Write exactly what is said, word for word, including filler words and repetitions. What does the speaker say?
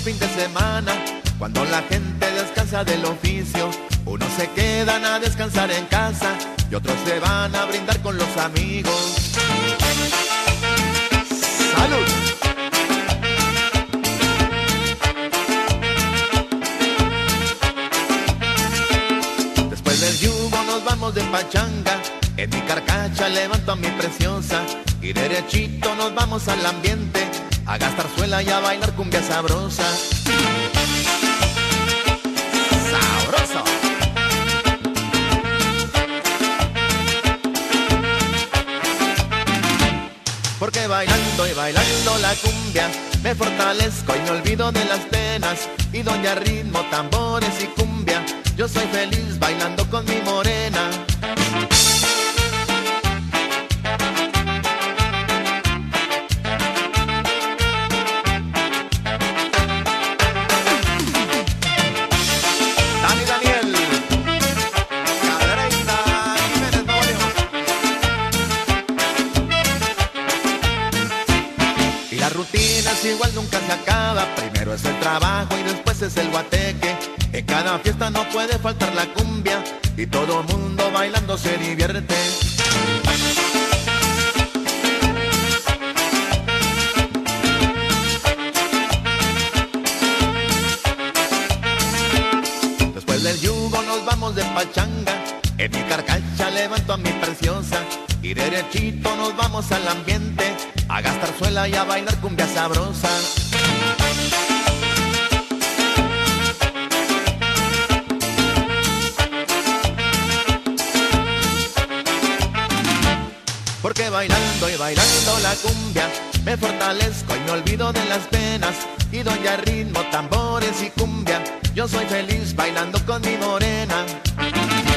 fin de semana, cuando la gente descansa del oficio, unos se quedan a descansar en casa y otros se van a brindar con los amigos. ¡Salud! Después del yugo nos vamos de pachanga, en mi carcacha levanto a mi preciosa y derechito nos vamos al ambiente a gastar suela y a bailar cumbia sabrosa. ¡Sabroso! Porque bailando y bailando la cumbia me fortalezco y me olvido de las penas, y doy a ritmo, tambores y cumbia, yo soy feliz bailando con mi morena. La rutina es igual, nunca se acaba. Primero es el trabajo y después es el guateque. En cada fiesta no puede faltar la cumbia y todo mundo bailando se divierte. Después del yugo nos vamos de pachanga, en mi carcacha levanto a mi preciosa y derechito nos vamos al ambiente a gastar suela y a bailar cumbia sabrosa. Porque bailando y bailando la cumbia me fortalezco y me olvido de las penas, y doy a ritmo, tambores y cumbia, yo soy feliz bailando con mi morena.